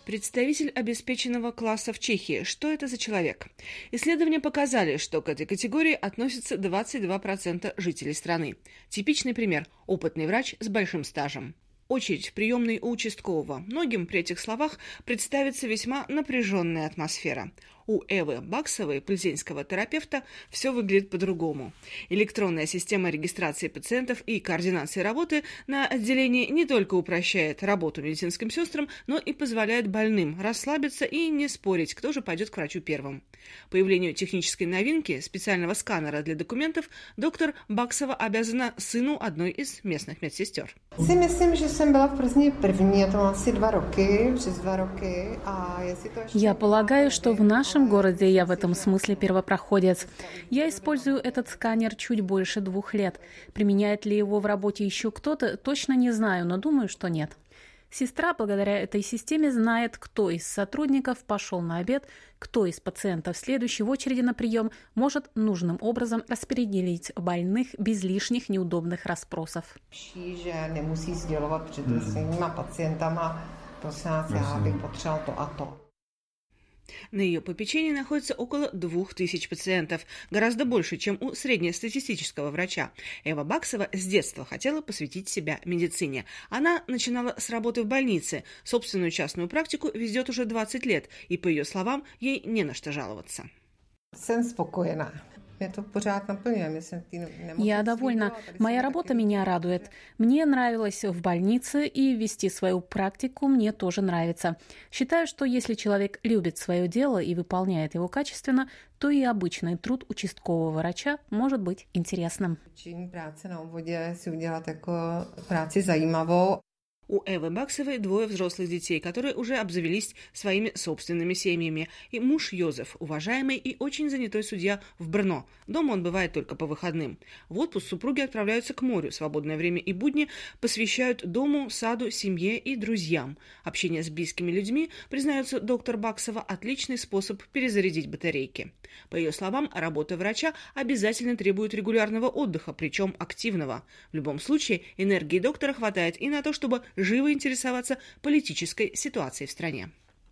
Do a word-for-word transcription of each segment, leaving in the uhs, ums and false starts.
Представитель обеспеченного класса в Чехии. Что это за человек? Исследования показали, что к этой категории относятся двадцать два процента жителей страны. Типичный пример – опытный врач с большим стажем. Очередь в приемной у участкового. Многим при этих словах представится весьма напряженная атмосфера. У Эвы Баксовой, плзенского терапевта, все выглядит по-другому. Электронная система регистрации пациентов и координации работы на отделении не только упрощает работу медицинским сестрам, но и позволяет больным расслабиться и не спорить, кто же пойдет к врачу первым. Появлению технической новинки, специального сканера для документов, доктор Баксова обязана сыну одной из местных медсестер. Я полагаю, что в нашем городе я в этом смысле первопроходец. Я использую этот сканер чуть больше двух лет. Применяет ли его в работе еще кто-то, точно не знаю, но думаю, что нет. Сестра, благодаря этой системе, знает, кто из сотрудников пошел на обед, кто из пациентов следующий в очереди на прием, может нужным образом распределить больных без лишних неудобных расспросов. На ее попечении находится около двух тысяч пациентов, гораздо больше, чем у среднестатистического врача. Эва Баксова с детства хотела посвятить себя медицине. Она начинала с работы в больнице, собственную частную практику ведет уже двадцать лет, и, по ее словам, ей не на что жаловаться. Я довольна. Моя работа меня радует. Мне нравилось в больнице, и вести свою практику мне тоже нравится. Считаю, что если человек любит свое дело и выполняет его качественно, то и обычный труд участкового врача может быть интересным. У Эвы Баксовой двое взрослых детей, которые уже обзавелись своими собственными семьями. И муж Йозеф, уважаемый и очень занятой судья в Брно. Дома он бывает только по выходным. В отпуск супруги отправляются к морю. Свободное время и будни посвящают дому, саду, семье и друзьям. Общение с близкими людьми, признается доктор Баксова, отличный способ перезарядить батарейки. По ее словам, работа врача обязательно требует регулярного отдыха, причем активного. В любом случае, энергии доктора хватает и на то, чтобы живо интересоваться политической ситуацией в стране.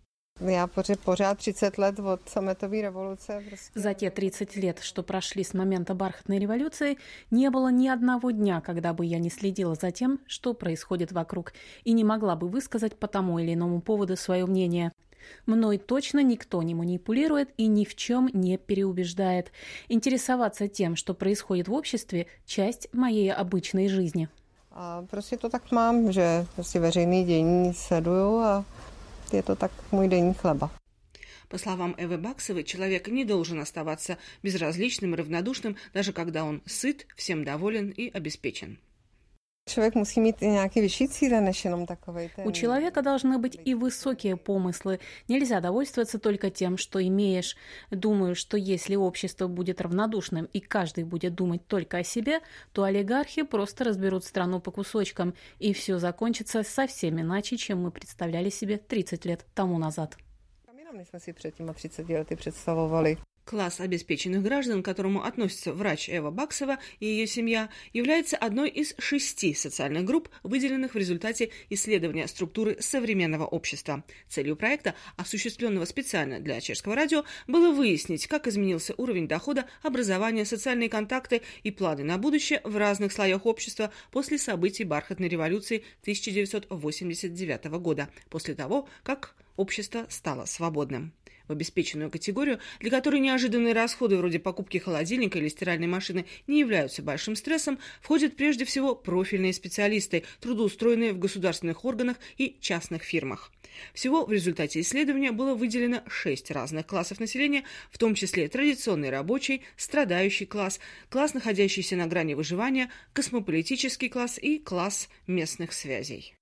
За те тридцать лет, что прошли с момента бархатной революции, не было ни одного дня, когда бы я не следила за тем, что происходит вокруг, и не могла бы высказать по тому или иному поводу свое мнение. Мной точно никто не манипулирует и ни в чем не переубеждает. Интересоваться тем, что происходит в обществе, часть моей обычной жизни. A prostě to tak mám, že prostě veřejný dění sleduju a je to tak můj denní chleba. По словам Эвы Баксовой, человек не должен оставаться безразличным и равнодушным, даже когда он сыт, всем доволен и обеспечен. Человек musí mít i nějaké vyšší cíle, než jenom takovej ten... У человека должны быть и высокие помыслы. Нельзя довольствоваться только тем, что имеешь. Думаю, что если общество будет равнодушным и каждый будет думать только о себе, то олигархи просто разберут страну по кусочкам, и все закончится совсем иначе, чем мы представляли себе тридцать лет тому назад. My jsme si před těma třiceti lety představovali. Класс обеспеченных граждан, к которому относится врач Эва Баксова и ее семья, является одной из шести социальных групп, выделенных в результате исследования структуры современного общества. Целью проекта, осуществленного специально для Чешского радио, было выяснить, как изменился уровень дохода, образования, социальные контакты и планы на будущее в разных слоях общества после событий бархатной революции тысяча девятьсот восемьдесят девятого года, после того, как общество стало свободным. В обеспеченную категорию, для которой неожиданные расходы вроде покупки холодильника или стиральной машины не являются большим стрессом, входят прежде всего профильные специалисты, трудоустроенные в государственных органах и частных фирмах. Всего в результате исследования было выделено шесть разных классов населения, в том числе традиционный рабочий, страдающий класс, класс, находящийся на грани выживания, космополитический класс и класс местных связей.